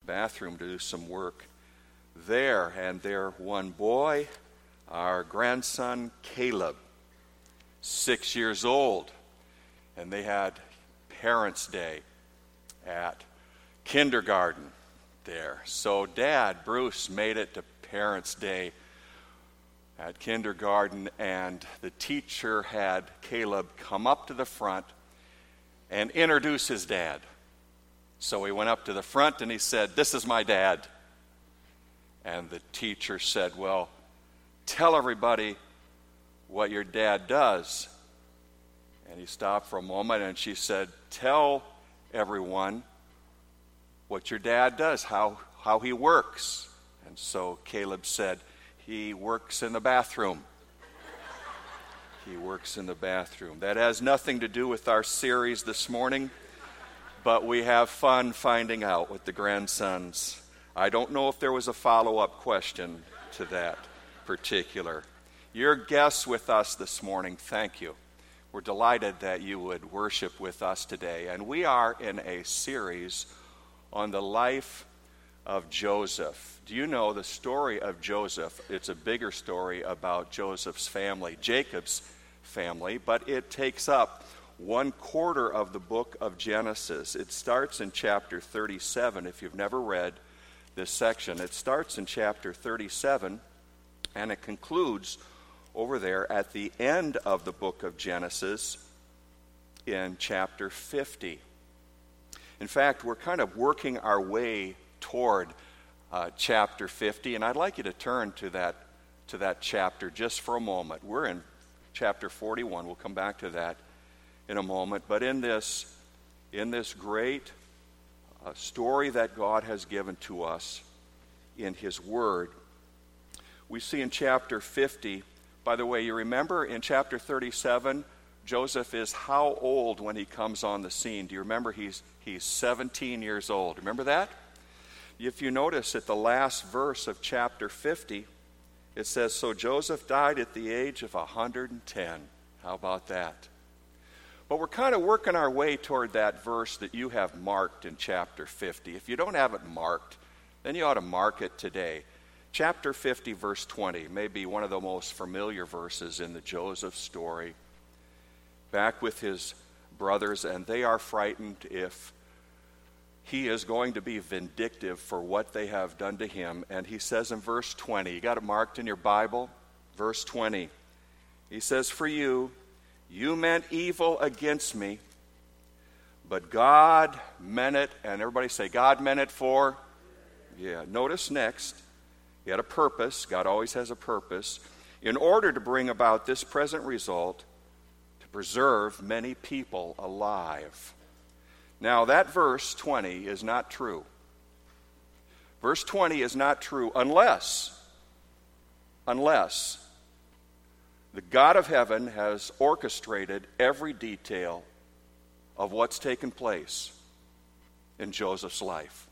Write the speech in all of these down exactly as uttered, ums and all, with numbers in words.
bathroom to do some work there, and their one boy, our grandson Caleb, six years old, and they had Parents' Day at kindergarten there. So Dad, Bruce, made it to Parents' Day at kindergarten, and the teacher had Caleb come up to the front and introduce his dad. So he went up to the front and he said, "This is my dad." And the teacher said, "Well, tell everybody what your dad does." And he stopped for a moment and she said, "Tell everyone what your dad does, how, how he works." And so Caleb said, "He works in the bathroom." He works in the bathroom. That has nothing to do with our series this morning, but we have fun finding out with the grandsons. I don't know if there was a follow-up question to that particular. Your guests with us this morning, thank you. We're delighted that you would worship with us today. And we are in a series on the life of Joseph. Do you know the story of Joseph? It's a bigger story about Joseph's family, Jacob's family, but it takes up one quarter of the book of Genesis. It starts in chapter thirty-seven. If you've never read this section, it starts in chapter thirty-seven, and it concludes over there at the end of the book of Genesis in chapter fifty. In fact, we're kind of working our way toward uh, chapter fifty, and I'd like you to turn to that to that chapter just for a moment. We're in chapter forty-one. We'll come back to that in a moment. But in this in this great uh, story that God has given to us in His Word, we see in chapter fifty. By the way, you remember in chapter thirty-seven, Joseph is how old when he comes on the scene? Do you remember? He's he's seventeen years old. Remember that? If you notice at the last verse of chapter fifty, it says, "So Joseph died at the age of one hundred ten. How about that? But we're kind of working our way toward that verse that you have marked in chapter fifty. If you don't have it marked, then you ought to mark it today. Chapter fifty, verse twenty, may be one of the most familiar verses in the Joseph story. Back with his brothers, and they are frightened if he is going to be vindictive for what they have done to him. And he says in verse twenty, you got it marked in your Bible? Verse twenty. He says, "For you, you meant evil against me, but God meant it," and everybody say, God meant it for? Yeah, notice next, he had a purpose. God always has a purpose. In order to bring about this present result, to preserve many people alive. Now, that verse twenty is not true. Verse twenty is not true unless, unless the God of heaven has orchestrated every detail of what's taken place in Joseph's life.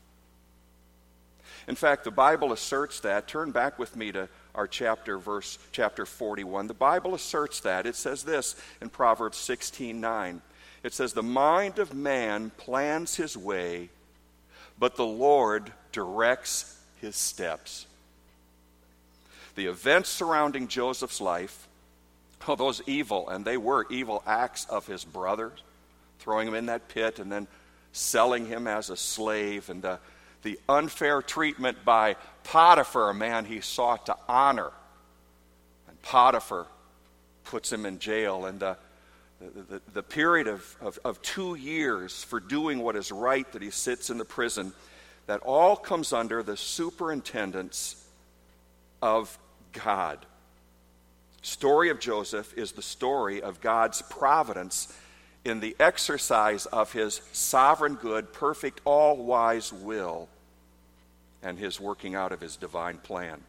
In fact, the Bible asserts that. Turn back with me to our chapter, verse chapter forty-one. The Bible asserts that. It says this in Proverbs sixteen nine. It says, "The mind of man plans his way, but the Lord directs his steps." The events surrounding Joseph's life, oh, those evil, and they were evil acts of his brothers, throwing him in that pit and then selling him as a slave, and the, the unfair treatment by Potiphar, a man he sought to honor. And Potiphar puts him in jail, and the The, the, the period of, of, of two years for doing what is right that he sits in the prison, that all comes under the superintendence of God. Story of Joseph is the story of God's providence in the exercise of his sovereign good, perfect, all-wise will, and his working out of his divine plan.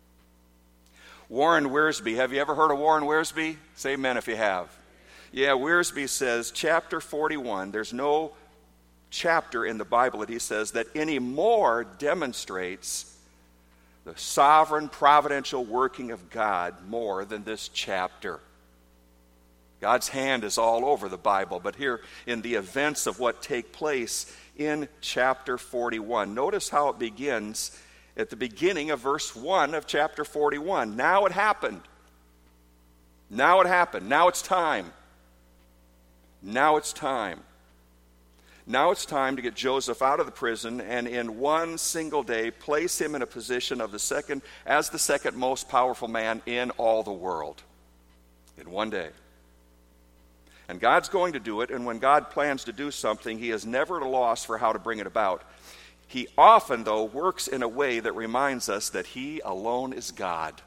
Warren Wiersbe, have you ever heard of Warren Wiersbe? Say amen if you have. Yeah, Wiersbe says, chapter forty-one, there's no chapter in the Bible that he says that any more demonstrates the sovereign providential working of God more than this chapter. God's hand is all over the Bible, but here in the events of what take place in chapter forty-one. Notice how it begins at the beginning of verse one of chapter forty-one. Now it happened. Now it happened. Now it's time. Now it's time. Now it's time to get Joseph out of the prison and in one single day place him in a position of the second as the second most powerful man in all the world. In one day. And God's going to do it, and when God plans to do something, he is never at a loss for how to bring it about. He often, though, works in a way that reminds us that he alone is God.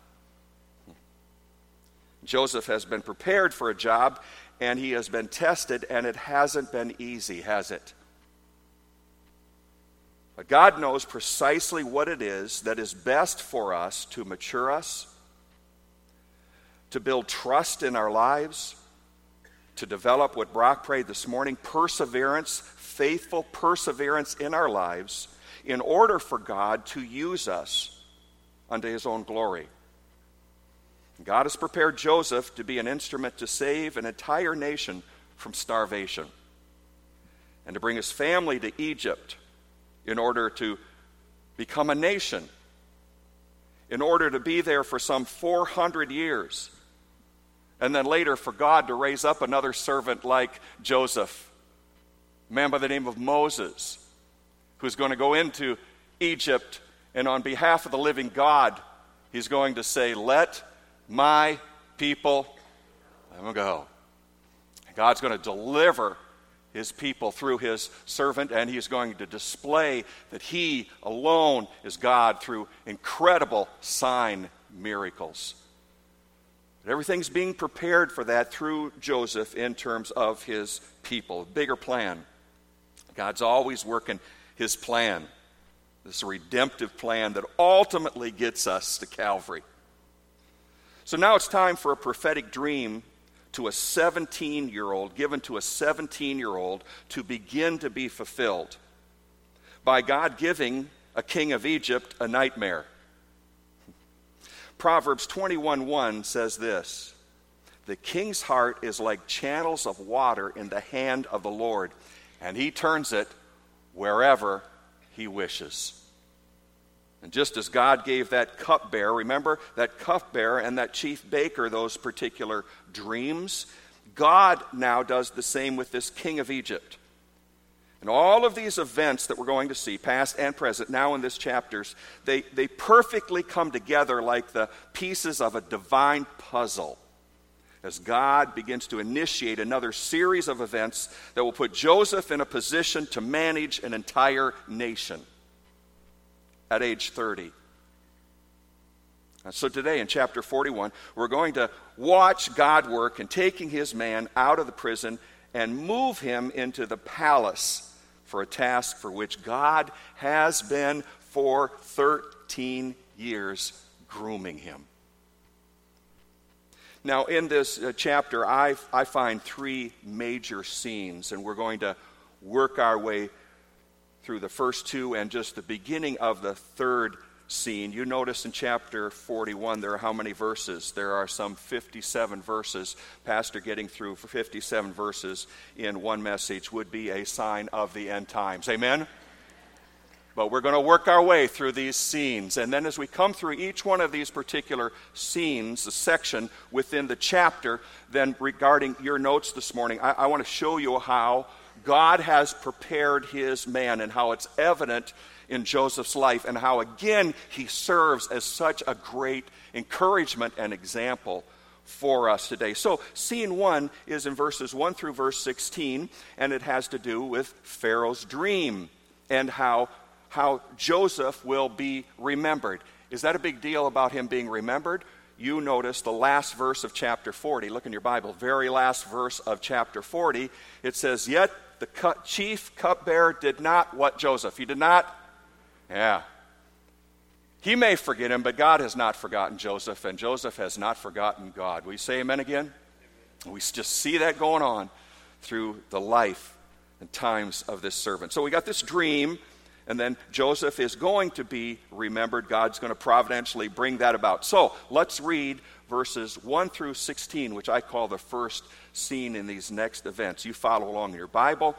Joseph has been prepared for a job, and he has been tested, and it hasn't been easy, has it? But God knows precisely what it is that is best for us to mature us, to build trust in our lives, to develop what Brock prayed this morning, perseverance, faithful perseverance in our lives, in order for God to use us unto his own glory. God has prepared Joseph to be an instrument to save an entire nation from starvation and to bring his family to Egypt in order to become a nation, in order to be there for some four hundred years, and then later for God to raise up another servant like Joseph, a man by the name of Moses, who's going to go into Egypt, and on behalf of the living God, he's going to say, "Let my people let them go." God's going to deliver his people through his servant, and he's going to display that he alone is God through incredible sign miracles. But everything's being prepared for that through Joseph in terms of his people. Bigger plan. God's always working his plan. This redemptive plan that ultimately gets us to Calvary. So now it's time for a prophetic dream to a seventeen-year-old, given to a seventeen-year-old to begin to be fulfilled by God giving a king of Egypt a nightmare. Proverbs twenty-one one says this, "The king's heart is like channels of water in the hand of the Lord, and he turns it wherever he wishes." And just as God gave that cupbearer, remember that cupbearer and that chief baker those particular dreams, God now does the same with this king of Egypt. And all of these events that we're going to see, past and present, now in this chapters, they, they perfectly come together like the pieces of a divine puzzle as God begins to initiate another series of events that will put Joseph in a position to manage an entire nation at age thirty. And so today in chapter forty-one, we're going to watch God work in taking his man out of the prison and move him into the palace for a task for which God has been for thirteen years grooming him. Now in this uh, chapter, I, I find three major scenes, and we're going to work our way through the first two and just the beginning of the third scene. You notice in chapter forty-one there are how many verses? There are some fifty-seven verses. Pastor getting through fifty-seven verses in one message would be a sign of the end times. Amen? But we're going to work our way through these scenes. And then as we come through each one of these particular scenes, the section within the chapter, then regarding your notes this morning, I, I want to show you how God has prepared his man and how it's evident in Joseph's life and how, again, he serves as such a great encouragement and example for us today. So scene one is in verses one through verse sixteen, and it has to do with Pharaoh's dream and how, how Joseph will be remembered. Is that a big deal about him being remembered? You notice the last verse of chapter forty. Look in your Bible, very last verse of chapter forty. It says, "Yet the cu- chief cupbearer did not," what, Joseph? He did not? Yeah. He may forget him, but God has not forgotten Joseph, and Joseph has not forgotten God. Will you say amen again? We just see that going on through the life and times of this servant. So we got this dream, and then Joseph is going to be remembered. God's going to providentially bring that about. So let's read verses one through sixteen, which I call the first scene in these next events. You follow along in your Bible,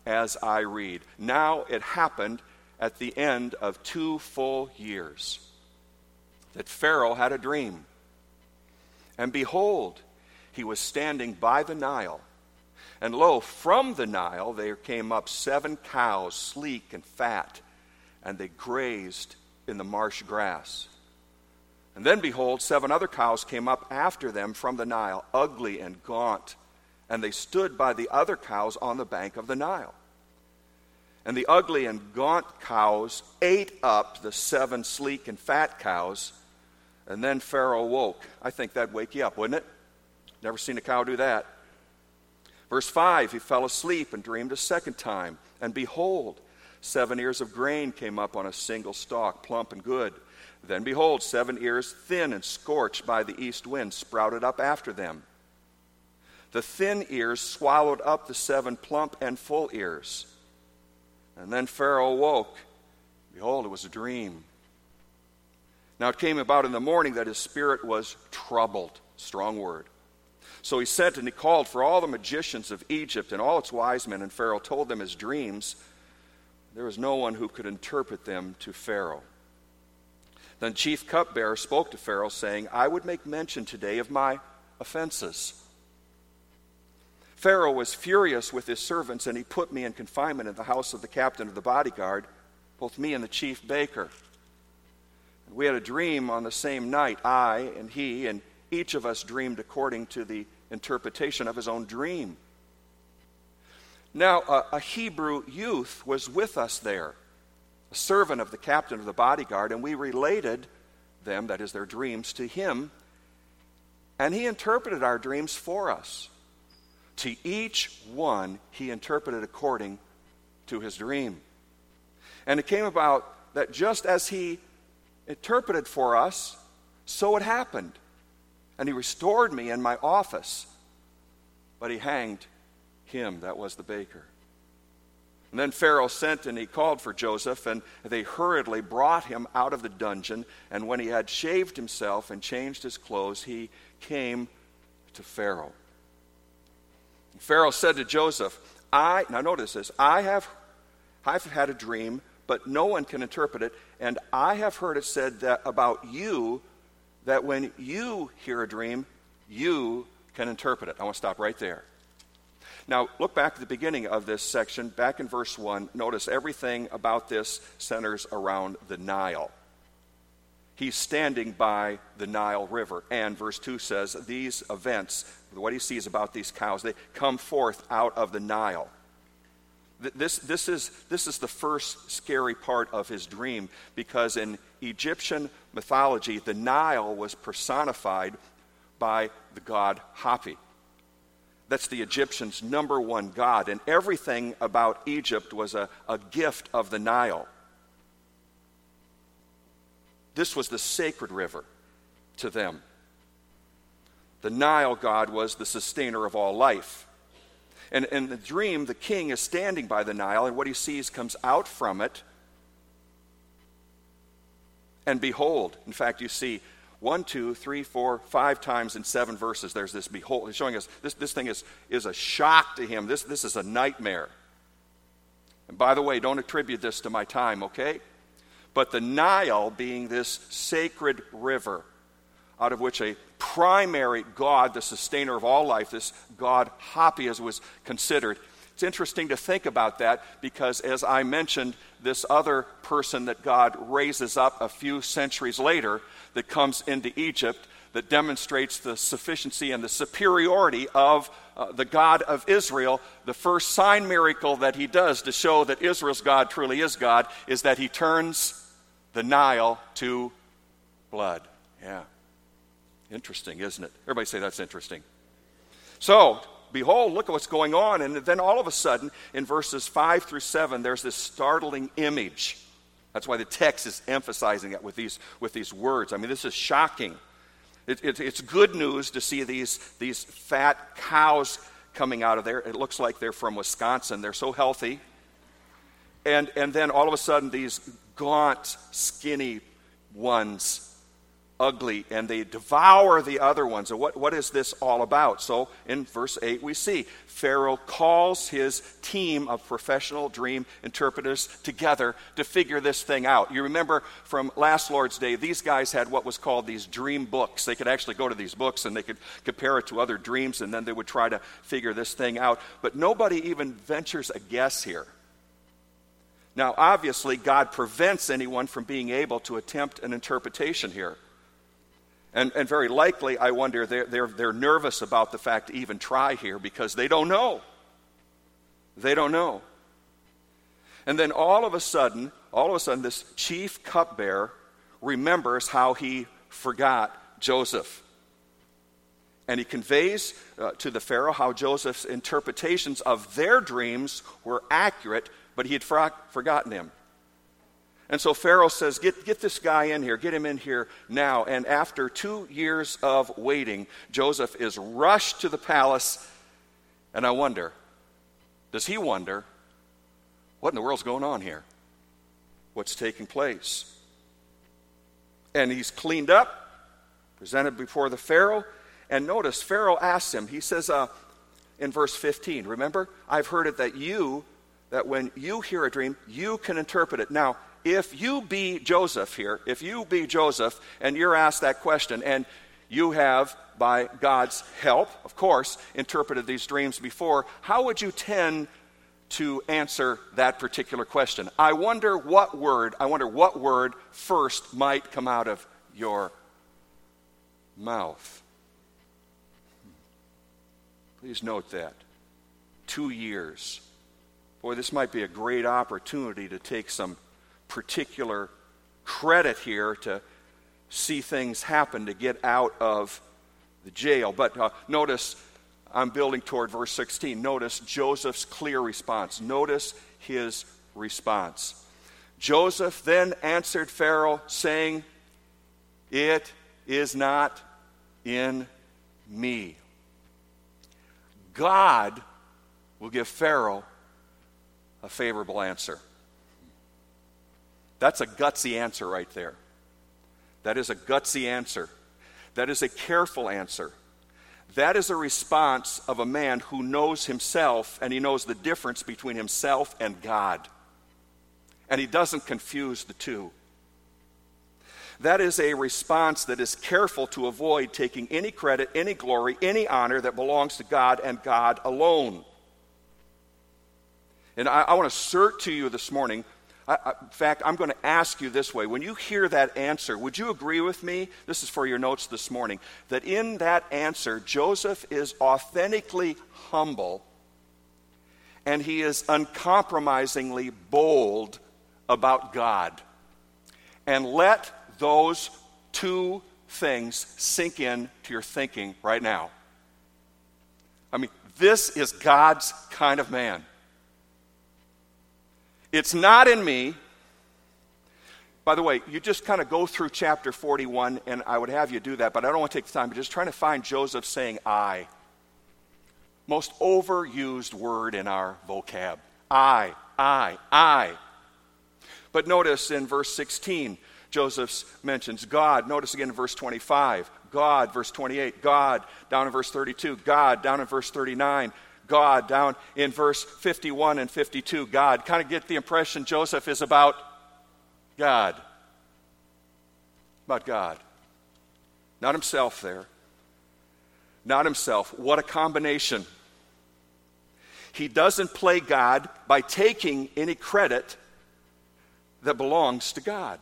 as I read. Now it happened at the end of two full years that Pharaoh had a dream. And behold, he was standing by the Nile. And lo, from the Nile there came up seven cows, sleek and fat, and they grazed in the marsh grass. And then behold, seven other cows came up after them from the Nile, ugly and gaunt, and they stood by the other cows on the bank of the Nile. And the ugly and gaunt cows ate up the seven sleek and fat cows, and then Pharaoh woke. I think that'd wake you up, wouldn't it? Never seen a cow do that. Verse five, he fell asleep and dreamed a second time. And behold, seven ears of grain came up on a single stalk, plump and good. Then behold, seven ears thin and scorched by the east wind sprouted up after them. The thin ears swallowed up the seven plump and full ears. And then Pharaoh woke. Behold, it was a dream. Now it came about in the morning that his spirit was troubled. Strong word. So he sent and he called for all the magicians of Egypt and all its wise men, and Pharaoh told them his dreams. There was no one who could interpret them to Pharaoh. Then chief cupbearer spoke to Pharaoh, saying, I would make mention today of my offenses. Pharaoh was furious with his servants, and he put me in confinement in the house of the captain of the bodyguard, both me and the chief baker. And we had a dream on the same night, I and he, and each of us dreamed according to the interpretation of his own dream. Now, a, a Hebrew youth was with us there, a servant of the captain of the bodyguard, and we related them, that is their dreams, to him, and he interpreted our dreams for us. To each one he interpreted according to his dream. And it came about that just as he interpreted for us, so it happened. And he restored me in my office, but he hanged him, that was the baker. And then Pharaoh sent and he called for Joseph, and they hurriedly brought him out of the dungeon. And when he had shaved himself and changed his clothes, he came to Pharaoh. And Pharaoh said to Joseph, I, now notice this, I have I've had a dream, but no one can interpret it, and I have heard it said that about you, that when you hear a dream, you can interpret it. I want to stop right there. Now, look back at the beginning of this section, back in verse one. Notice everything about this centers around the Nile. He's standing by the Nile River. And verse two says, these events, what he sees about these cows, they come forth out of the Nile. This, this, is, this is the first scary part of his dream, because in Egyptian mythology, the Nile was personified by the god Hapi. That's the Egyptians' number one god, and everything about Egypt was a, a gift of the Nile. This was the sacred river to them. The Nile god was the sustainer of all life. And in the dream, the king is standing by the Nile, and what he sees comes out from it. And behold, in fact, you see one, two, three, four, five times in seven verses, there's this behold. He's showing us this, this thing is, is a shock to him. This, this is a nightmare. And by the way, don't attribute this to my time, okay? But the Nile being this sacred river, out of which a primary god, the sustainer of all life, this god Hapi, as was considered. It's interesting to think about that, because as I mentioned, this other person that God raises up a few centuries later that comes into Egypt that demonstrates the sufficiency and the superiority of uh, the God of Israel. The first sign miracle that he does to show that Israel's God truly is God is that he turns the Nile to blood. Yeah. Interesting, isn't it? Everybody say that's interesting. So, behold, look at what's going on. And then all of a sudden, in verses five through seven, there's this startling image. That's why the text is emphasizing it with these, with these words. I mean, this is shocking. It, it, it's good news to see these, these fat cows coming out of there. It looks like they're from Wisconsin. They're so healthy. And, and then all of a sudden, these gaunt, skinny ones ugly, and they devour the other ones. And what, what is this all about? So in verse eight we see Pharaoh calls his team of professional dream interpreters together to figure this thing out. You remember from last Lord's Day, these guys had what was called these dream books. They could actually go to these books and they could compare it to other dreams, and then they would try to figure this thing out. But nobody even ventures a guess here. Now, obviously, God prevents anyone from being able to attempt an interpretation here. And, and very likely, I wonder, they're, they're, they're nervous about the fact to even try here because they don't know. They don't know. And then all of a sudden, all of a sudden, this chief cupbearer remembers how he forgot Joseph. And he conveys uh, to the Pharaoh how Joseph's interpretations of their dreams were accurate, but he had for- forgotten him. And so Pharaoh says, get, get this guy in here, get him in here now. And after two years of waiting, Joseph is rushed to the palace. And I wonder, does he wonder, what in the world's going on here? What's taking place? And he's cleaned up, presented before the Pharaoh. And notice, Pharaoh asks him, he says uh, in verse fifteen, remember, I've heard it that you, that when you hear a dream, you can interpret it. Now, if you be Joseph here, if you be Joseph, and you're asked that question, and you have, by God's help, of course, interpreted these dreams before, how would you tend to answer that particular question? I wonder what word, I wonder what word first might come out of your mouth. Please note that. Two years. Boy, this might be a great opportunity to take some particular credit here to see things happen, to get out of the jail. But uh, notice, I'm building toward verse sixteen. Notice Joseph's clear response. Notice his response. Joseph then answered Pharaoh, saying, "It is not in me." God will give Pharaoh a favorable answer. That's a gutsy answer right there. That is a gutsy answer. That is a careful answer. That is a response of a man who knows himself, and he knows the difference between himself and God. And he doesn't confuse the two. That is a response that is careful to avoid taking any credit, any glory, any honor that belongs to God and God alone. And I, I want to assert to you this morning, I, I, in fact, I'm going to ask you this way. When you hear that answer, would you agree with me, this is for your notes this morning, that in that answer, Joseph is authentically humble and he is uncompromisingly bold about God? And let those two things sink in to your thinking right now. I mean, this is God's kind of man. It's not in me. By the way, you just kind of go through chapter forty-one, and I would have you do that, but I don't want to take the time. But just trying to find Joseph saying I. Most overused word in our vocab. I, I, I. But notice in verse sixteen, Joseph mentions God. Notice again in verse twenty-five, God, verse twenty-eight, God, down in verse thirty-two, God, down in verse thirty-nine, God, down in verse fifty-one and fifty-two, God. Kind of get the impression Joseph is about God. About God. Not himself there. Not himself. What a combination. He doesn't play God by taking any credit that belongs to God.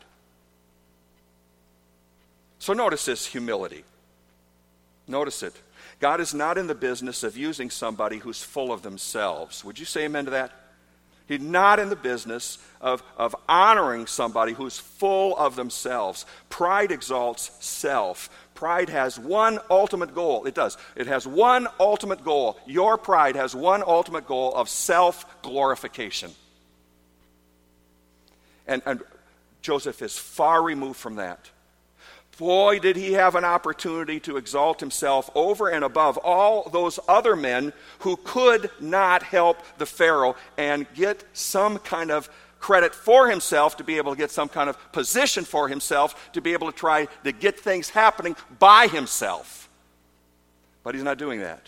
So notice this humility. Notice it. God is not in the business of using somebody who's full of themselves. Would you say amen to that? He's not in the business of, of honoring somebody who's full of themselves. Pride exalts self. Pride has one ultimate goal. It does. It has one ultimate goal. Your pride has one ultimate goal of self-glorification. And, and Joseph is far removed from that. Boy, did he have an opportunity to exalt himself over and above all those other men who could not help the Pharaoh and get some kind of credit for himself, to be able to get some kind of position for himself, to be able to try to get things happening by himself. But he's not doing that.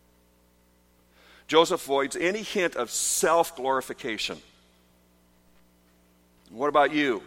Joseph avoids any hint of self-glorification. What about you?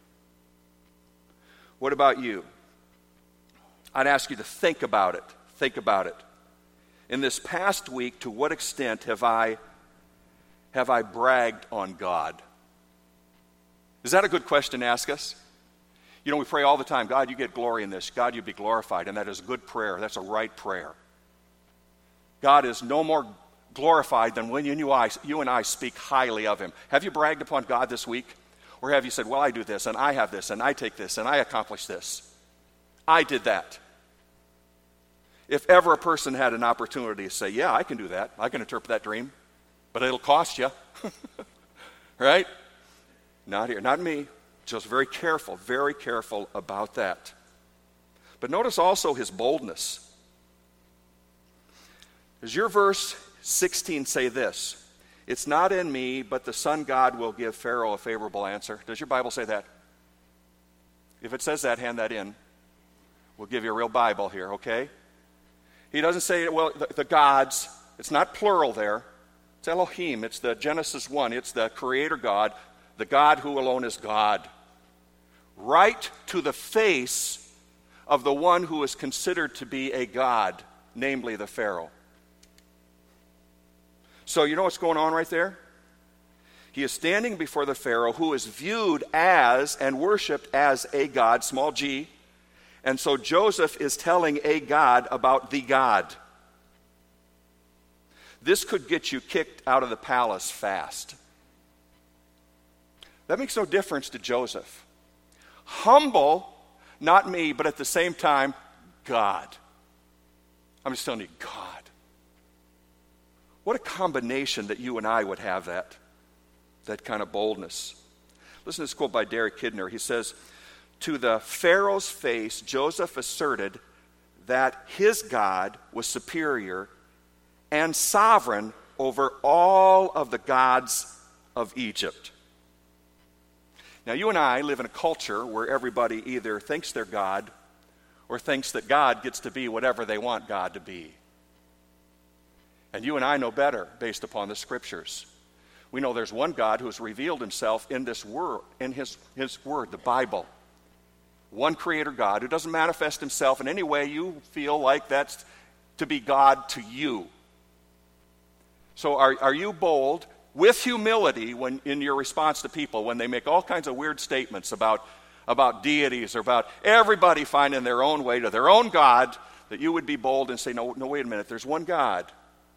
What about you? I'd ask you to think about it. Think about it. In this past week, to what extent have I have I bragged on God? Is that a good question to ask us? You know, we pray all the time, God, you get glory in this. God, you be glorified. And that is a good prayer. That's a right prayer. God is no more glorified than when you and I, you and I speak highly of him. Have you bragged upon God this week? Or have you said, well, I do this, and I have this, and I take this, and I accomplish this? I did that. If ever a person had an opportunity to say, yeah, I can do that, I can interpret that dream, but it'll cost you. Right? Not here, not me. Just very careful, very careful about that. But notice also his boldness. Does your verse sixteen say this? It's not in me, but the Son God will give Pharaoh a favorable answer. Does your Bible say that? If it says that, hand that in. We'll give you a real Bible here, okay? He doesn't say, well, the, the gods. It's not plural there. It's Elohim. It's the Genesis one. It's the Creator God, the God who alone is God. Right to the face of the one who is considered to be a god, namely the Pharaoh. So you know what's going on right there? He is standing before the Pharaoh, who is viewed as and worshipped as a god, small g. And so Joseph is telling a god about the God. This could get you kicked out of the palace fast. That makes no difference to Joseph. Humble, not me, but at the same time, God. I'm just telling you, God. What a combination that you and I would have that, that kind of boldness. Listen to this quote by Derek Kidner. He says, to the Pharaoh's face, Joseph asserted that his God was superior and sovereign over all of the gods of Egypt. Now, you and I live in a culture where everybody either thinks they're God or thinks that God gets to be whatever they want God to be. And you and I know better based upon the Scriptures. We know there's one God who has revealed himself in this word, in his, his word, the Bible. One Creator God who doesn't manifest himself in any way you feel like that's to be God to you. So are, are you bold with humility when in your response to people when they make all kinds of weird statements about, about deities or about everybody finding their own way to their own God, that you would be bold and say, no, no, wait a minute, there's one God.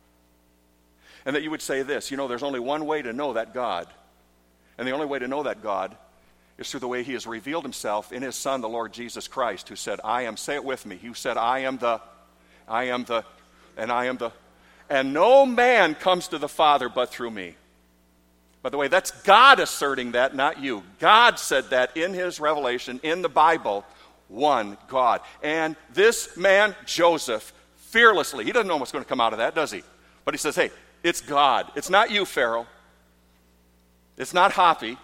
And that you would say this, you know, there's only one way to know that God. And the only way to know that God is through the way he has revealed himself in his Son, the Lord Jesus Christ, who said, I am, say it with me, who said, I am the, I am the, and I am the, and no man comes to the Father but through me. By the way, that's God asserting that, not you. God said that in his revelation, in the Bible, one God. And this man, Joseph, fearlessly, he doesn't know what's going to come out of that, does he? But he says, hey, it's God. It's not you, Pharaoh. It's not Hoppy.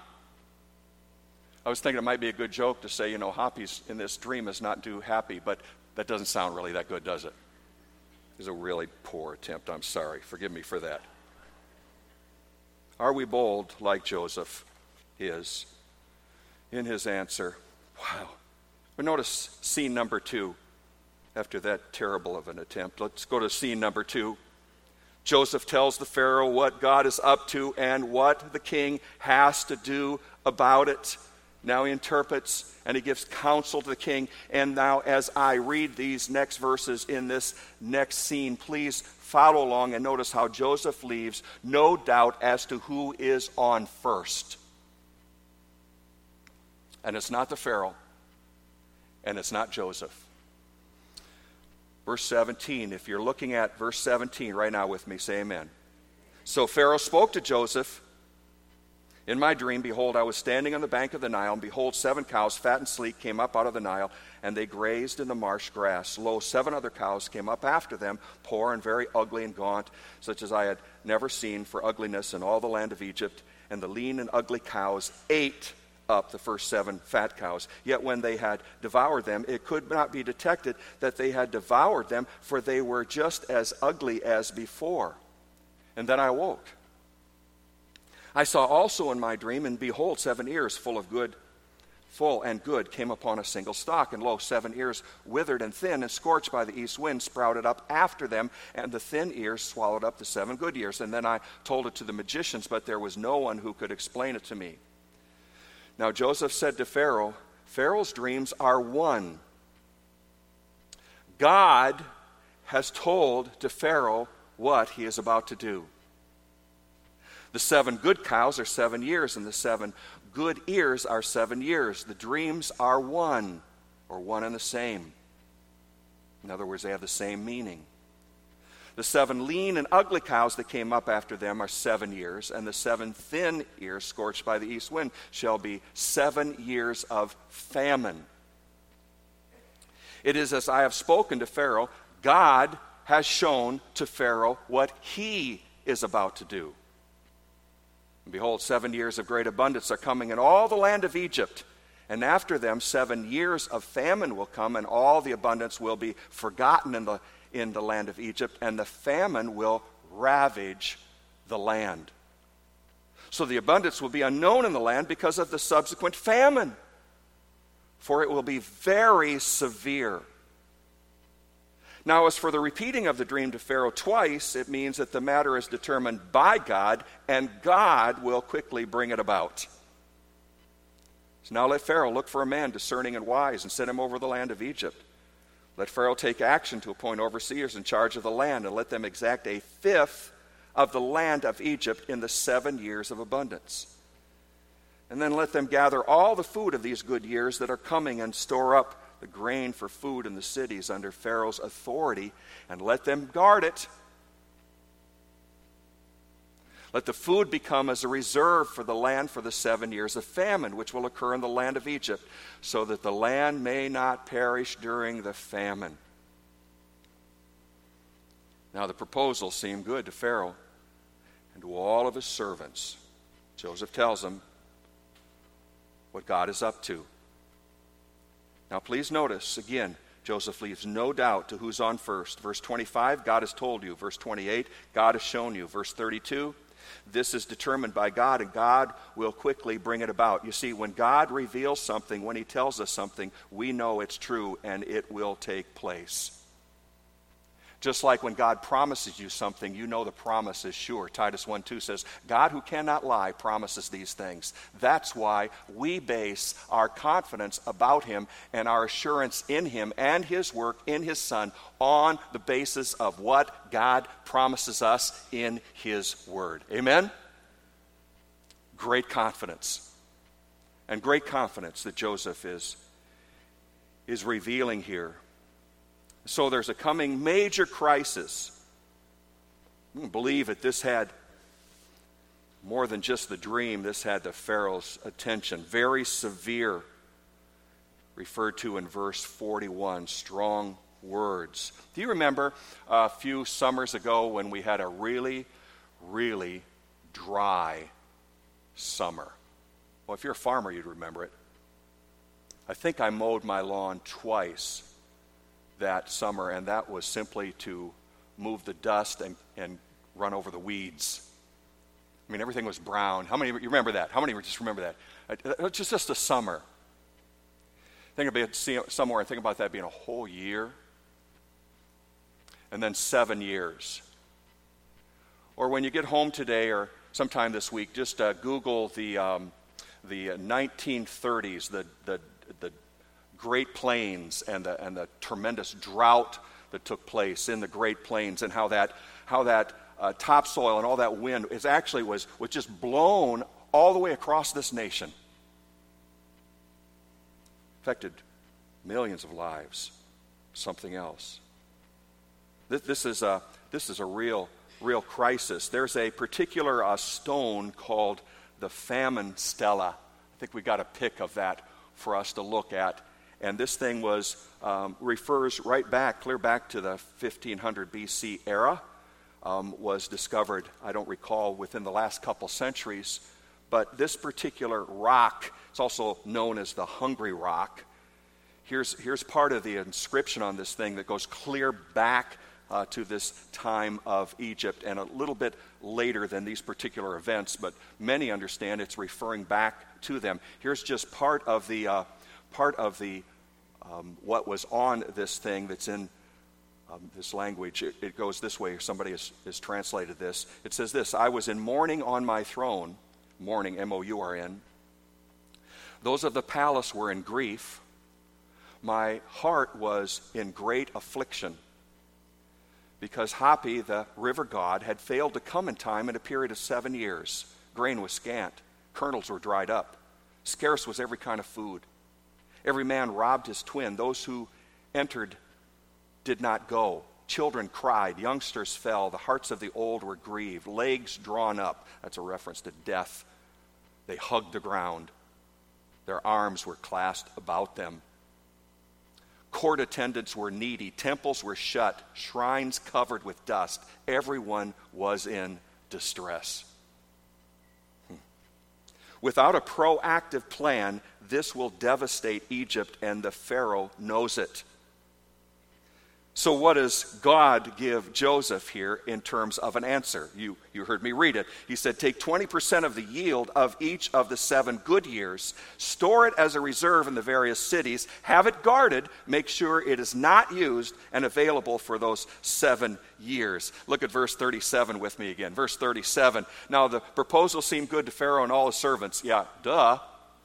I was thinking it might be a good joke to say, you know, Hoppy's in this dream is not too happy, but that doesn't sound really that good, does it? It was a really poor attempt. I'm sorry. Forgive me for that. Are we bold like Joseph is in his answer? Wow. But notice scene number two after that terrible of an attempt. Let's go to scene number two. Joseph tells the Pharaoh what God is up to and what the king has to do about it. Now he interprets and he gives counsel to the king. And now as I read these next verses in this next scene, please follow along and notice how Joseph leaves no doubt as to who is on first. And it's not the Pharaoh, and it's not Joseph. Verse seventeen, if you're looking at verse seventeen right now with me, say amen. So Pharaoh spoke to Joseph. In my dream, behold, I was standing on the bank of the Nile, and behold, seven cows, fat and sleek, came up out of the Nile, and they grazed in the marsh grass. Lo, seven other cows came up after them, poor and very ugly and gaunt, such as I had never seen for ugliness in all the land of Egypt. and the lean and ugly cows ate up the first seven fat cows. Yet when they had devoured them, it could not be detected that they had devoured them, for they were just as ugly as before. And then I awoke. I saw also in my dream, and behold, seven ears full of good, full and good came upon a single stalk, and lo, seven ears withered and thin and scorched by the east wind sprouted up after them, and the thin ears swallowed up the seven good ears. And then I told it to the magicians, but there was no one who could explain it to me. Now Joseph said to Pharaoh, Pharaoh's dreams are one. God has told to Pharaoh what he is about to do. The seven good cows are seven years, and the seven good ears are seven years. The dreams are one, or one and the same. In other words, they have the same meaning. The seven lean and ugly cows that came up after them are seven years, and the seven thin ears scorched by the east wind shall be seven years of famine. It is as I have spoken to Pharaoh. God has shown to Pharaoh what he is about to do. And behold, seven years of great abundance are coming in all the land of Egypt, and after them seven years of famine will come, and all the abundance will be forgotten in the in the land of Egypt, and the famine will ravage the land. So the abundance will be unknown in the land because of the subsequent famine, for it will be very severe. Now, as for the repeating of the dream to Pharaoh twice, it means that the matter is determined by God, and God will quickly bring it about. So now let Pharaoh look for a man discerning and wise, and set him over the land of Egypt. Let Pharaoh take action to appoint overseers in charge of the land, and let them exact a fifth of the land of Egypt in the seven years of abundance. And then let them gather all the food of these good years that are coming, and store up the grain for food in the cities under Pharaoh's authority, and let them guard it. Let the food become as a reserve for the land for the seven years of famine, which will occur in the land of Egypt, so that the land may not perish during the famine. Now the proposal seemed good to Pharaoh and to all of his servants. Joseph tells them what God is up to. Now please notice, again, Joseph leaves no doubt to who's on first. Verse twenty-five, God has told you. Verse twenty-eight, God has shown you. Verse thirty-two, this is determined by God, and God will quickly bring it about. You see, when God reveals something, when he tells us something, we know it's true and it will take place. Just like when God promises you something, you know the promise is sure. Titus one two says, God who cannot lie promises these things. That's why we base our confidence about him and our assurance in him and his work in his Son on the basis of what God promises us in his word. Amen? Great confidence. And great confidence that Joseph is, is revealing here. So there's a coming major crisis. I believe that this had more than just the dream. This had the Pharaoh's attention. Very severe, referred to in verse forty-one, strong words. Do you remember a few summers ago when we had a really, really dry summer? Well, if you're a farmer, you'd remember it. I think I mowed my lawn twice that summer, and that was simply to move the dust and, and run over the weeds. I mean, everything was brown. How many you remember that? How many just remember that? It was just, just a summer. Think about somewhere and think about that being a whole year, and then seven years. Or when you get home today or sometime this week, just uh, Google the um, the nineteen thirties, the the the Great Plains and the and the tremendous drought that took place in the Great Plains, and how that how that uh, topsoil and all that wind is actually was was just blown all the way across this nation. Affected millions of lives. Something else. This, this is a this is a real real crisis. There's a particular uh, stone called the famine stela. I think we got a pic of that for us to look at. And this thing was um, refers right back, clear back to the fifteen hundred B C era. Um, was discovered, I don't recall, within the last couple centuries, But this particular rock, it's also known as the Hungry Rock. Here's, here's part of the inscription on this thing that goes clear back uh, to this time of Egypt and a little bit later than these particular events, but many understand it's referring back to them. Here's just part of the uh, part of the um, what was on this thing that's in um, this language. It, it goes this way. Somebody has, has translated this. It says this: I was in mourning on my throne. Mourning, M O U R N. Those of the palace were in grief. My heart was in great affliction, because Hapi, the river god, had failed to come in time in a period of seven years. Grain was scant. Kernels were dried up. Scarce was every kind of food. Every man robbed his twin. Those who entered did not go. Children cried. Youngsters fell. The hearts of the old were grieved. Legs drawn up. That's a reference to death. They hugged the ground. Their arms were clasped about them. Court attendants were needy. Temples were shut. Shrines covered with dust. Everyone was in distress. Hmm. Without a proactive plan, this will devastate Egypt, and the Pharaoh knows it. So what does God give Joseph here in terms of an answer? You, you heard me read it. He said, take twenty percent of the yield of each of the seven good years, store it as a reserve in the various cities, have it guarded, make sure it is not used and available for those seven years. Look at verse thirty-seven with me again. Verse thirty-seven. Now the proposal seemed good to Pharaoh and all his servants. Yeah, duh.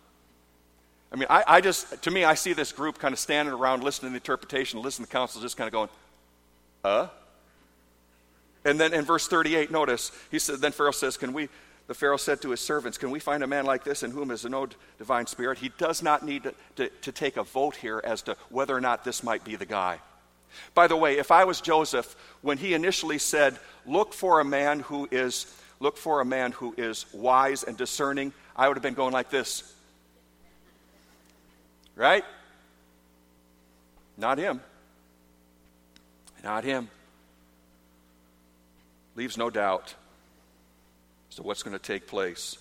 I mean, I, I just, to me, I see this group kind of standing around listening to the interpretation, listening to the council, just kind of going, uh? And then in verse thirty-eight, notice, he said, then Pharaoh says, can we, the Pharaoh said to his servants, can we find a man like this in whom is no divine spirit? He does not need to, to, to take a vote here as to whether or not this might be the guy. By the way, if I was Joseph, when he initially said, look for a man who is, look for a man who is wise and discerning, I would have been going like this. Right? Not him. Not him. Leaves no doubt as to what's going to take place.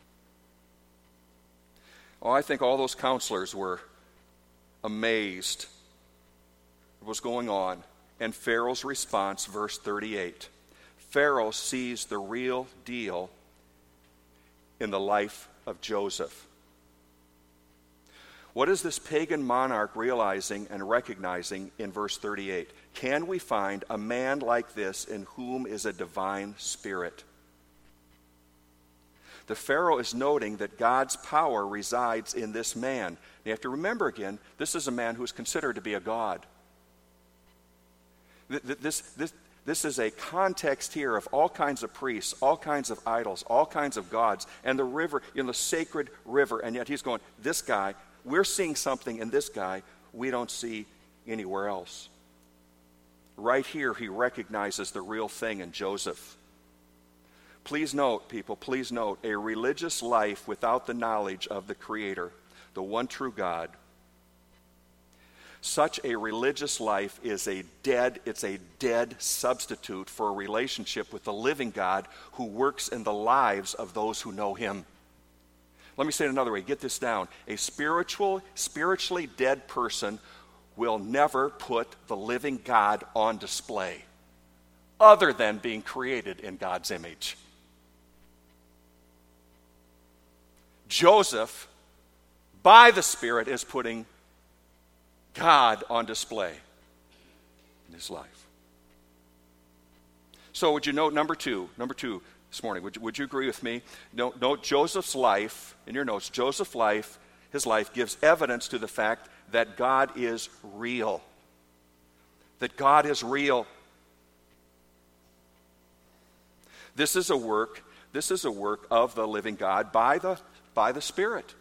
Oh, I think all those counselors were amazed at what was going on. And Pharaoh's response, verse thirty-eight. Pharaoh sees the real deal in the life of Joseph. What is this pagan monarch realizing and recognizing in verse thirty-eight? Can we find a man like this in whom is a divine spirit? The Pharaoh is noting that God's power resides in this man. You have to remember again, this is a man who is considered to be a god. This, this, this is a context here of all kinds of priests, all kinds of idols, all kinds of gods, and the river, you know, the sacred river, and yet he's going, this guy, we're seeing something in this guy we don't see anywhere else. Right here, he recognizes the real thing in Joseph. Please note, people, please note, a religious life without the knowledge of the Creator, the one true God. Such a religious life is a dead, it's a dead substitute for a relationship with the living God who works in the lives of those who know Him. Let me say it another way. Get this down. A spiritual, spiritually dead person will never put the living God on display other than being created in God's image. Joseph, by the Spirit, is putting God on display in his life. So would you note number two, number two, this morning. Would you, would you agree with me? Note, note Joseph's life, in your notes, Joseph's life, his life gives evidence to the fact that God is real. That God is real. This is a work, this is a work of the living God by the, by the Spirit.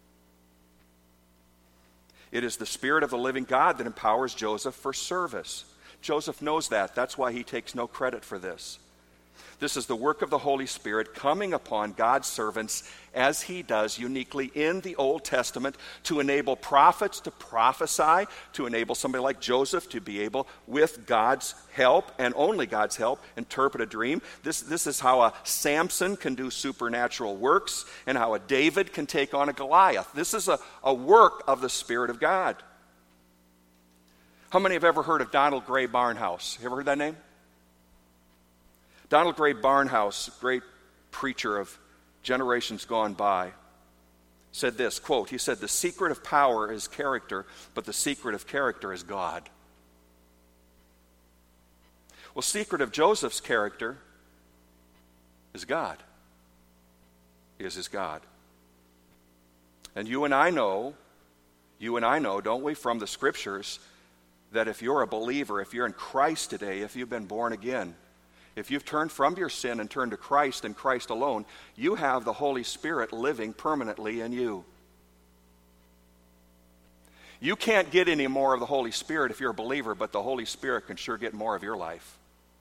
It is the Spirit of the living God that empowers Joseph for service. Joseph knows that. That's why he takes no credit for this. This is the work of the Holy Spirit coming upon God's servants as he does uniquely in the Old Testament to enable prophets to prophesy, to enable somebody like Joseph to be able, with God's help and only God's help, interpret a dream. This, this is how a Samson can do supernatural works and how a David can take on a Goliath. This is a, a work of the Spirit of God. How many have ever heard of Donald Gray Barnhouse? You ever heard that name? Donald Gray Barnhouse, great preacher of generations gone by, said this, quote, he said, "The secret of power is character, but the secret of character is God." Well, secret of Joseph's character is God. Is his God. And you and I know, you and I know, don't we, from the Scriptures, that if you're a believer, if you're in Christ today, if you've been born again, if you've turned from your sin and turned to Christ and Christ alone, you have the Holy Spirit living permanently in you. You can't get any more of the Holy Spirit if you're a believer, but the Holy Spirit can sure get more of your life.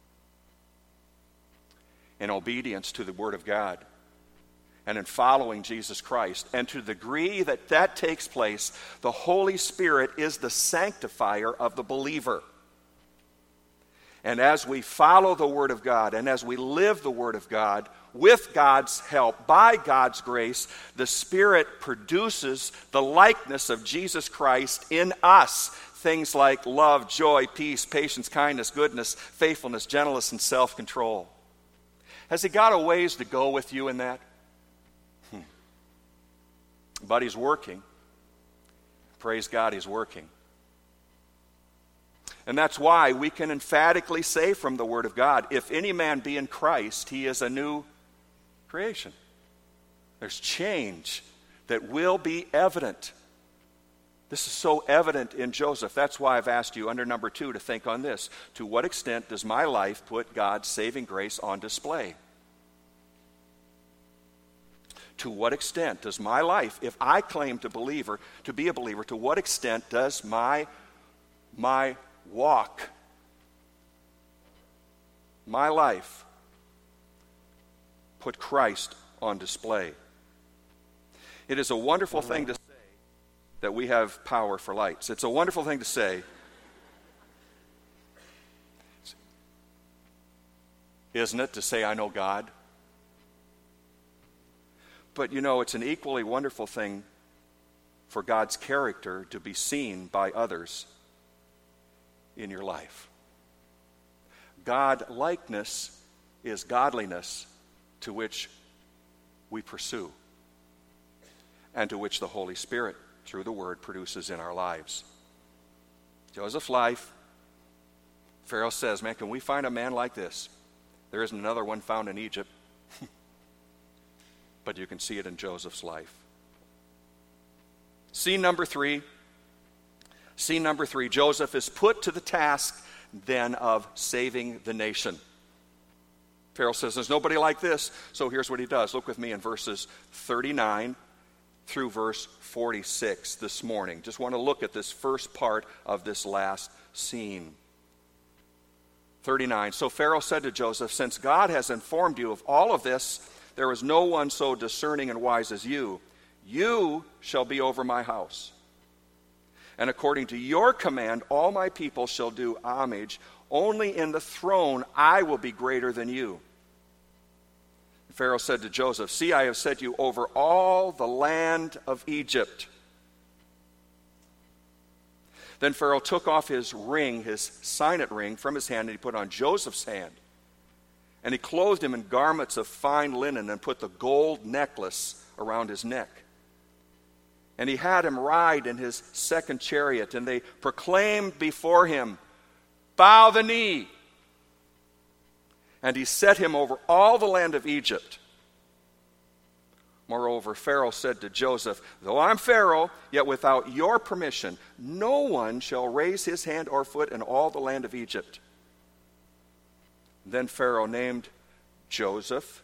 In obedience to the Word of God and in following Jesus Christ. And to the degree that that takes place, the Holy Spirit is the sanctifier of the believer. And as we follow the Word of God and as we live the Word of God, with God's help, by God's grace, the Spirit produces the likeness of Jesus Christ in us. Things like love, joy, peace, patience, kindness, goodness, faithfulness, gentleness, and self-control. Has He got a ways to go with you in that? Hmm. But He's working. Praise God, He's working. And that's why we can emphatically say from the Word of God, if any man be in Christ, he is a new creation. There's change that will be evident. This is so evident in Joseph. That's why I've asked you under number two to think on this. To what extent does my life put God's saving grace on display? To what extent does my life, if I claim to believer, to be a believer, to what extent does my my walk, my life, put Christ on display? It is a wonderful thing to say that we have power for lights. It's a wonderful thing to say, isn't it, to say I know God? But you know, it's an equally wonderful thing for God's character to be seen by others in your life. God-likeness is godliness to which we pursue and to which the Holy Spirit, through the Word, produces in our lives. Joseph's life, Pharaoh says, man, can we find a man like this? There isn't another one found in Egypt. But you can see it in Joseph's life. Scene number three. Scene number three. Joseph is put to the task then of saving the nation. Pharaoh says, there's nobody like this. So here's what he does. Look with me in verses thirty-nine through verse forty-six this morning. Just want to look at this first part of this last scene. thirty-nine. So Pharaoh said to Joseph, since God has informed you of all of this, there is no one so discerning and wise as you. You shall be over my house. And according to your command, all my people shall do homage. Only in the throne I will be greater than you. Pharaoh said to Joseph, see, I have set you over all the land of Egypt. Then Pharaoh took off his ring, his signet ring, from his hand, and he put it on Joseph's hand. And he clothed him in garments of fine linen and put the gold necklace around his neck. And he had him ride in his second chariot, and they proclaimed before him, bow the knee. And he set him over all the land of Egypt. Moreover, Pharaoh said to Joseph, though I'm Pharaoh, yet without your permission, no one shall raise his hand or foot in all the land of Egypt. Then Pharaoh named Joseph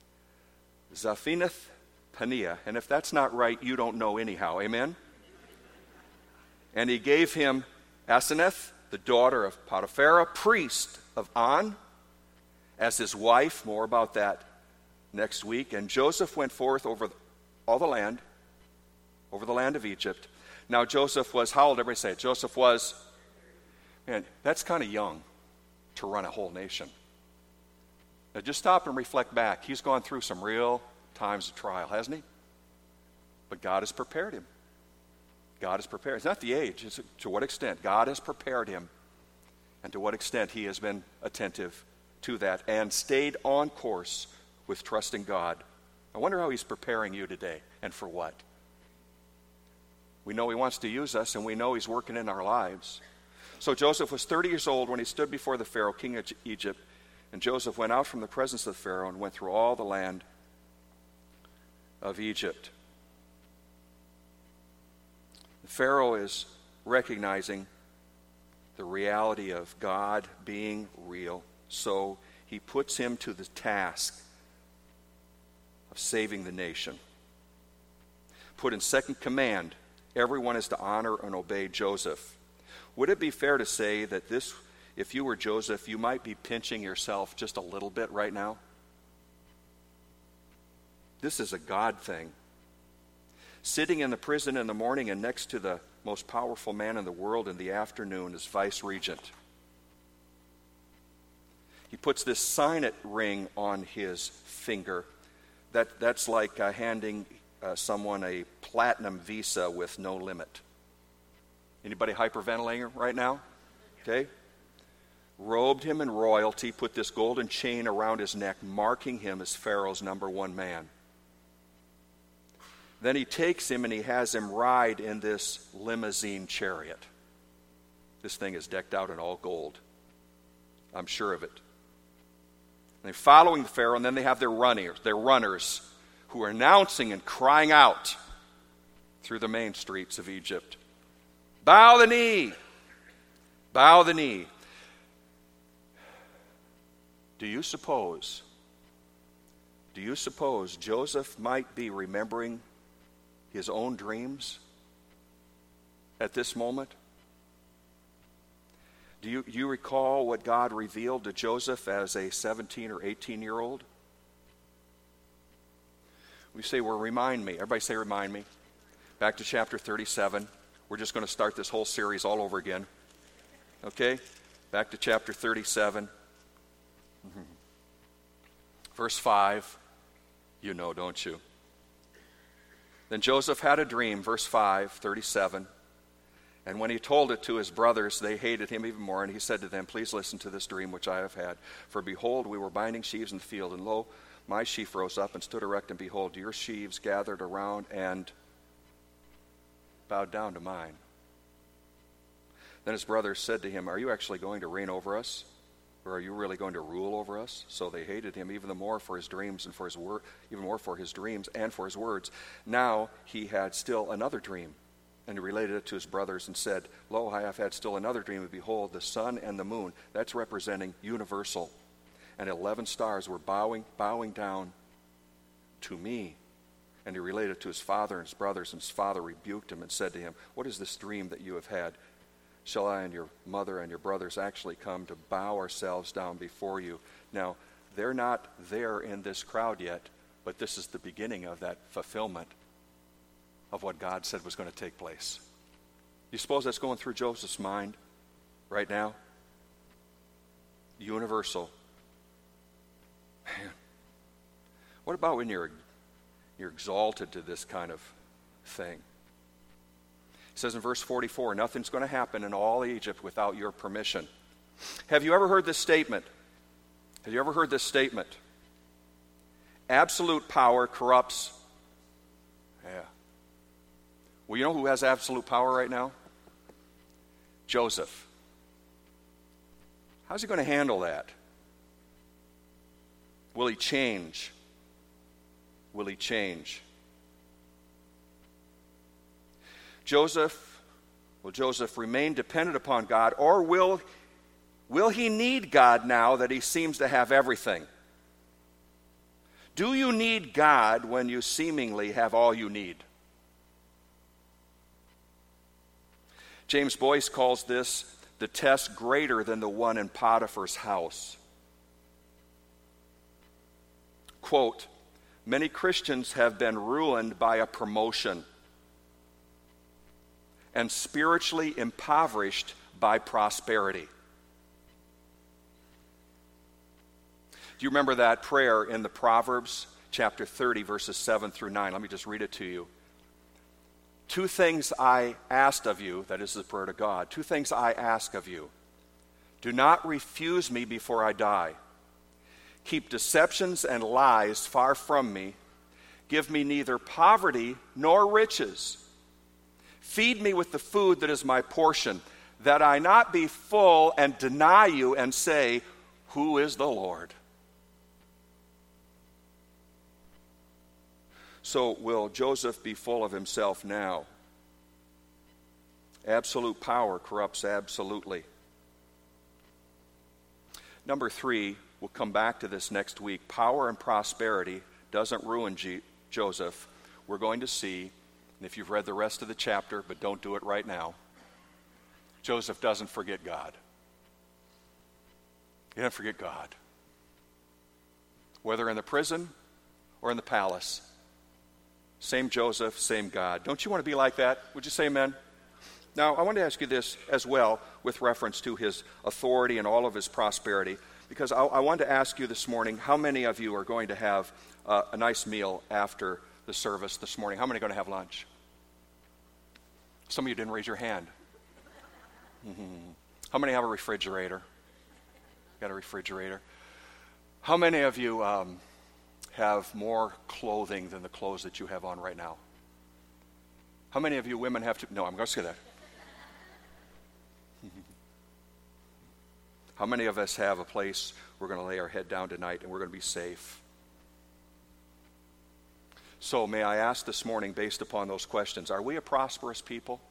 Zaphenath-Paneah. And if that's not right, you don't know anyhow. Amen? And he gave him Asenath, the daughter of Potiphar, priest of On, as his wife. More about that next week. And Joseph went forth over all the land, over the land of Egypt. Now Joseph was, how old? Everybody say it. Joseph was, man, that's kind of young to run a whole nation. Now just stop and reflect back. He's gone through some real times of trial, hasn't he? But God has prepared him. God has prepared. It's not the age. It's to what extent God has prepared him and to what extent he has been attentive to that and stayed on course with trusting God. I wonder how he's preparing you today and for what. We know he wants to use us, and we know he's working in our lives. So Joseph was thirty years old when he stood before the Pharaoh, king of Egypt, and Joseph went out from the presence of the Pharaoh and went through all the land of Egypt. The Pharaoh is recognizing the reality of God being real, so he puts him to the task of saving the nation. Put in second command, everyone is to honor and obey Joseph. Would it be fair to say that this, if you were Joseph, you might be pinching yourself just a little bit right now? This is a God thing. Sitting in the prison in the morning and next to the most powerful man in the world in the afternoon as vice regent. He puts this signet ring on his finger. That, that's like uh, handing uh, someone a platinum visa with no limit. Anybody hyperventilating right now? Okay. Robed him in royalty, put this golden chain around his neck, marking him as Pharaoh's number one man. Then he takes him and he has him ride in this limousine chariot. This thing is decked out in all gold. I'm sure of it. And they're following the Pharaoh, and then they have their runners, their runners who are announcing and crying out through the main streets of Egypt. Bow the knee! Bow the knee. Do you suppose, do you suppose Joseph might be remembering his own dreams at this moment? Do you, you recall what God revealed to Joseph as a seventeen or eighteen year old? We say, well, remind me. Everybody say, remind me. Back to chapter thirty-seven. We're just going to start this whole series all over again. Okay? Back to chapter thirty-seven. Mm-hmm. Verse five. You know, don't you? Then Joseph had a dream, verse five, thirty-seven. And when he told it to his brothers, they hated him even more. And he said to them, please listen to this dream which I have had. For behold, we were binding sheaves in the field, and lo, my sheaf rose up and stood erect, and behold, your sheaves gathered around and bowed down to mine. Then his brothers said to him, are you actually going to reign over us? Or are you really going to rule over us? So they hated him even the more for his dreams and for his word, even more for his dreams and for his words. Now he had still another dream, and he related it to his brothers and said, lo, I have had still another dream, and behold, the sun and the moon, that's representing universal, and eleven stars were bowing, bowing down to me. And he related it to his father and his brothers, and his father rebuked him and said to him, what is this dream that you have had? Shall I and your mother and your brothers actually come to bow ourselves down before you? Now, they're not there in this crowd yet, but this is the beginning of that fulfillment of what God said was going to take place. You suppose that's going through Joseph's mind right now? Universal. Man. What about when you're, you're exalted to this kind of thing? It says in verse forty-four, nothing's going to happen in all Egypt without your permission. Have you ever heard this statement? Have you ever heard this statement? Absolute power corrupts. Yeah. Well, you know who has absolute power right now? Joseph. How's he going to handle that? Will he change? Will he change? Joseph, will Joseph remain dependent upon God, or will, will he need God now that he seems to have everything? Do you need God when you seemingly have all you need? James Boyce calls this the test greater than the one in Potiphar's house. quote, "Many Christians have been ruined by a promotion and spiritually impoverished by prosperity." Do you remember that prayer in the Proverbs chapter thirty, verses seven through nine? Let me just read it to you. "Two things I asked of you," that is the prayer to God, "two things I ask of you. Do not refuse me before I die. Keep deceptions and lies far from me. Give me neither poverty nor riches. Feed me with the food that is my portion, that I not be full and deny you and say, 'Who is the Lord?'" So will Joseph be full of himself now? Absolute power corrupts absolutely. Number three, we'll come back to this next week. Power and prosperity doesn't ruin G- Joseph. We're going to see, and if you've read the rest of the chapter, but don't do it right now, Joseph doesn't forget God. He doesn't forget God. Whether in the prison or in the palace, same Joseph, same God. Don't you want to be like that? Would you say amen? Now, I want to ask you this as well with reference to his authority and all of his prosperity, because I, I wanted to ask you this morning, how many of you are going to have uh, a nice meal after the service this morning? How many are going to have lunch? Some of you didn't raise your hand. Mm-hmm. How many have a refrigerator? Got a refrigerator? How many of you um, have more clothing than the clothes that you have on right now? How many of you women have to... No, I'm going to say that. How many of us have a place we're going to lay our head down tonight and we're going to be safe? So may I ask this morning, based upon those questions, are we a prosperous people?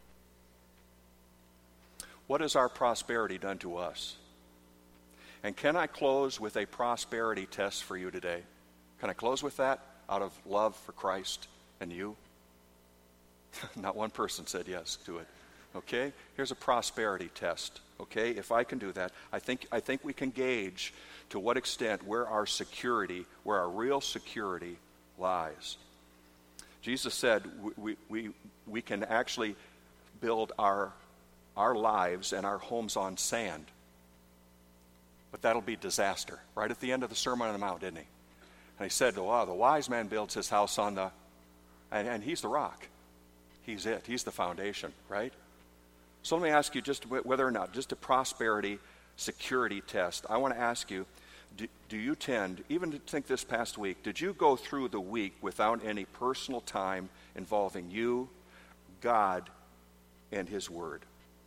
What has our prosperity done to us? And can I close with a prosperity test for you today? Can I close with that out of love for Christ and you? Not one person said yes to it. Okay? Here's a prosperity test. Okay? If I can do that, I think I think we can gauge to what extent where our security, where our real security lies. Jesus said we we we can actually build our our lives and our homes on sand. But that'll be disaster. Right at the end of the Sermon on the Mount, didn't he? And he said, "Wow, the wise man builds his house on the," and, and he's the rock. He's it. He's the foundation, right? So let me ask you just whether or not, just a prosperity security test. I want to ask you, do, do you tend, even to think this past week, did you go through the week without any personal time involving you, God, and His Word?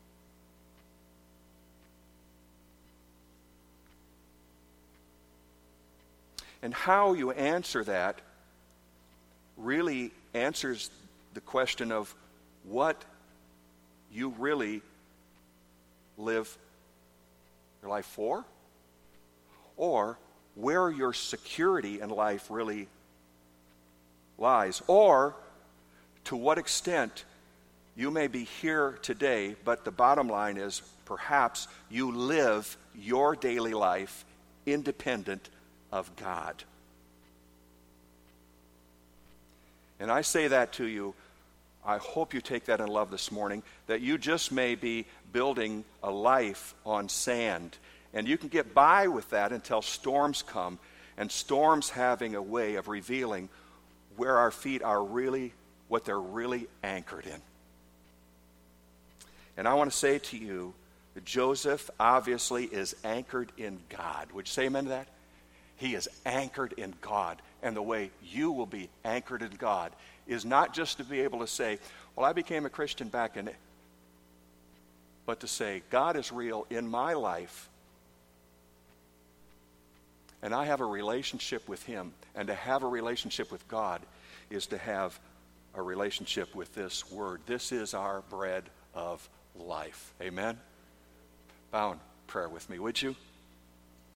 And how you answer that really answers the question of what you really live your life for, or where your security in life really lies, or to what extent you may be here today, but the bottom line is perhaps you live your daily life independent of God. And I say that to you, I hope you take that in love this morning, that you just may be building a life on sand. And you can get by with that until storms come, and storms having a way of revealing where our feet are really, what they're really anchored in. And I want to say to you that Joseph obviously is anchored in God. Would you say amen to that? He is anchored in God. And the way you will be anchored in God is not just to be able to say, well, I became a Christian back in it, but to say, God is real in my life, and I have a relationship with Him. And to have a relationship with God is to have a relationship with this Word. This is our bread of life. Amen? Bow in prayer with me, would you?